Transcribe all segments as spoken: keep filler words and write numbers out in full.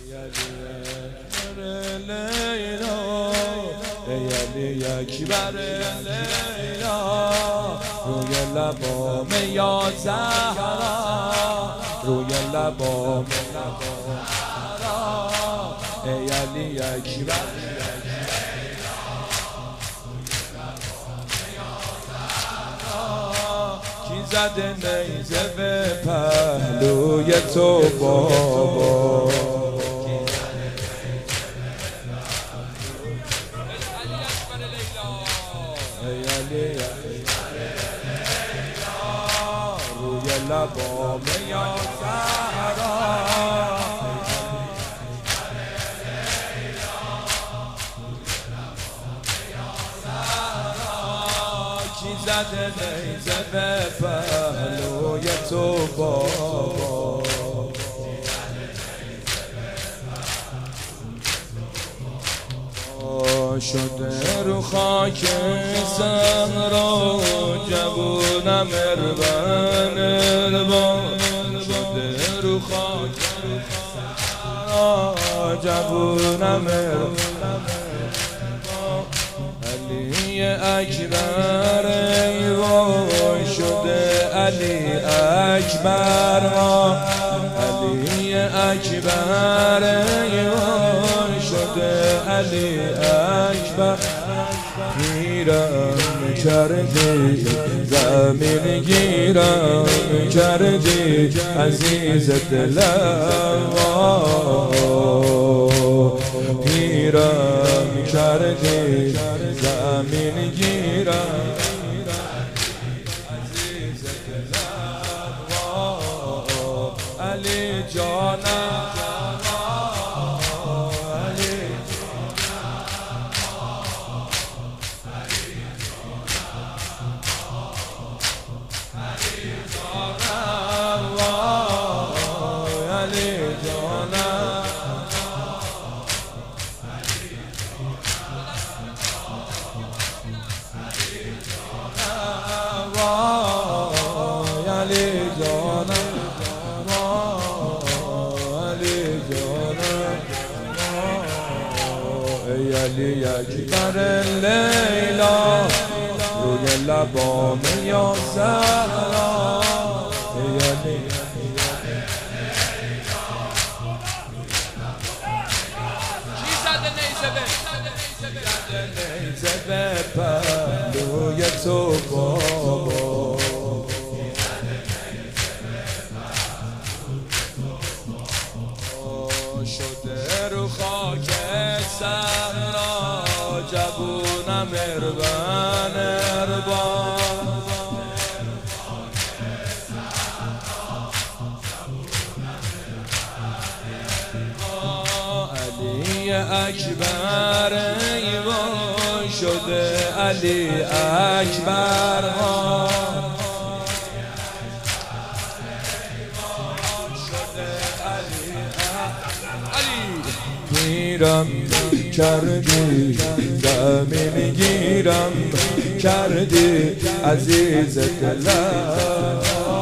ای علی اکبر لیلا روی لبام یا زهرا روی لبام ای علی اکبر کی زده نیزه به پهلوی تو بابا ای علی روی لبام یا زهرا کی زده نیزه به پهلوی تو بابا شده رو خاک صحرا جوونم اربن اربان شده رو خاک صحرا جوونم اربن علی اکبر ای وای شده علی اکبر علی اکبر ای وای شده علی اکبر گیرم کردی زمین گیرم کردی عزیز دلم گیرم کردی زمین گیرم عزیز دلم علی جانم ای علی اکبر لیلا روی لبام یا زهرا ای علی کی زده نیزه به نیزه به پهلوی تو بابا شده رو خاک صحرا جوونم اربن اربان علی اکبر ای وای شده علی اکبر گیرم کردی زمین گیرم کردی عزیز دلم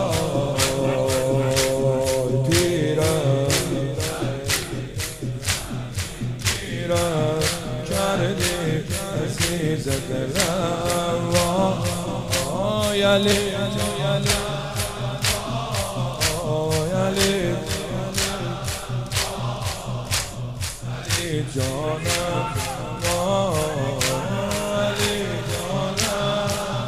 گیرم گیرم کردی عزیز دلم آی علی جانم علی جانم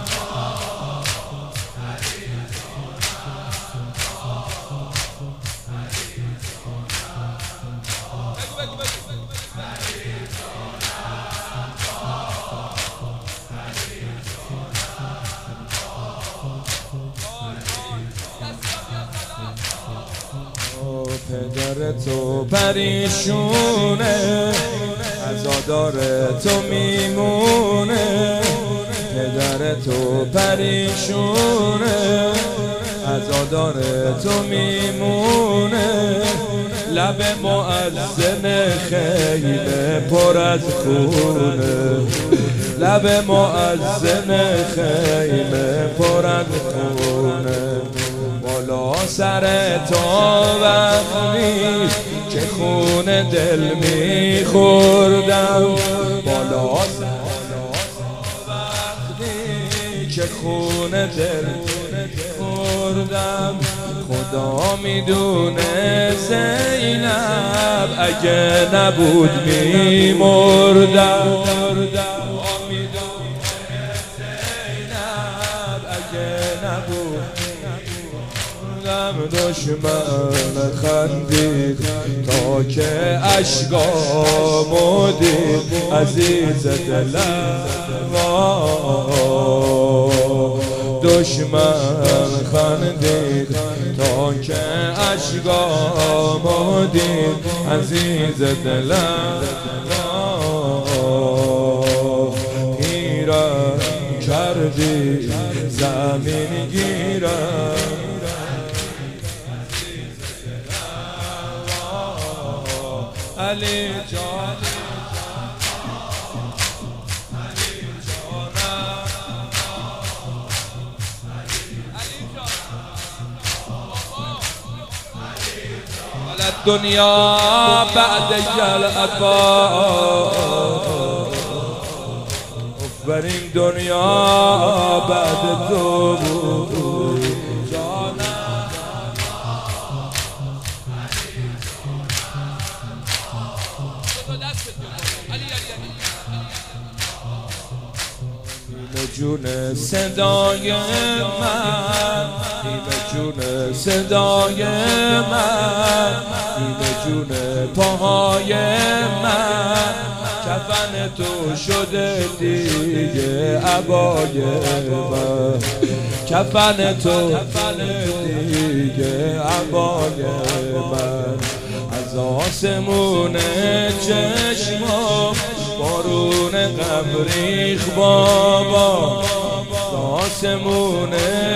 پدر تو پریشونه عزادار تو میمونه پدر تو پریشونه عزادار تو میمونه لب مؤذن خیمه پر از خونه لب مؤذن خیمه پر از خونه بالا سر تا وقتی که خون خون دل میخوردم بالا وقتی که خون دل خوردم خدا میدونه زینب اگه نبود میمردم دشمن خندید تا که اشکامو دید عزیز دلم دشمن خندید تا که اشکامو دید عزیز دلم گیرم کردی زمین گیرم علی جان الدنیا بعد العباد بر این دنیا بعد تو بود جون صدای من نیمه جون صدای من نیمه جون پاهای من کفن تو شده دیگه عبای من کفن تو دیگه عبای من از آسمون چشمم بارون غم ریخ بابا آسمون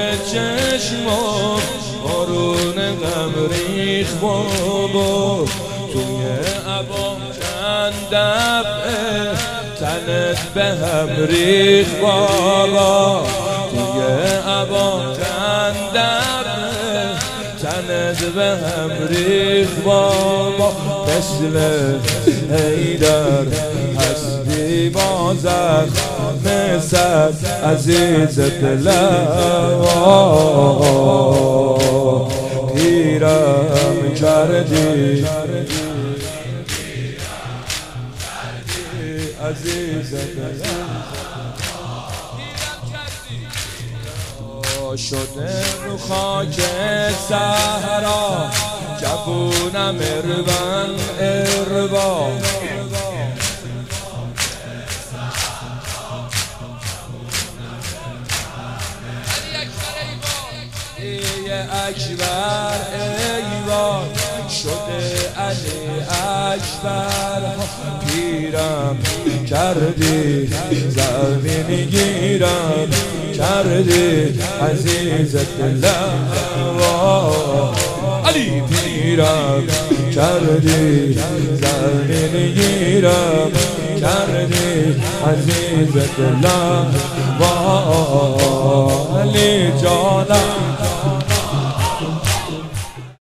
چشمم بارون غم ریخ بابا توی عبام چند دفعه تنت به هم ریخ بابا توی عبام چند دفعه تنت به هم ریخ بابا مثل حیدر هستی با زخم صد عزیز دلم پیرم کردی عزیز دلم شده رو خاک صحرا جوونم اربن اربا ای اکبر ایوان شده علی اکبر پیرم کردی زمین گیرم کردی عزیز دلم علی پیرم کردی زمین گیرم کردی عزیز دلم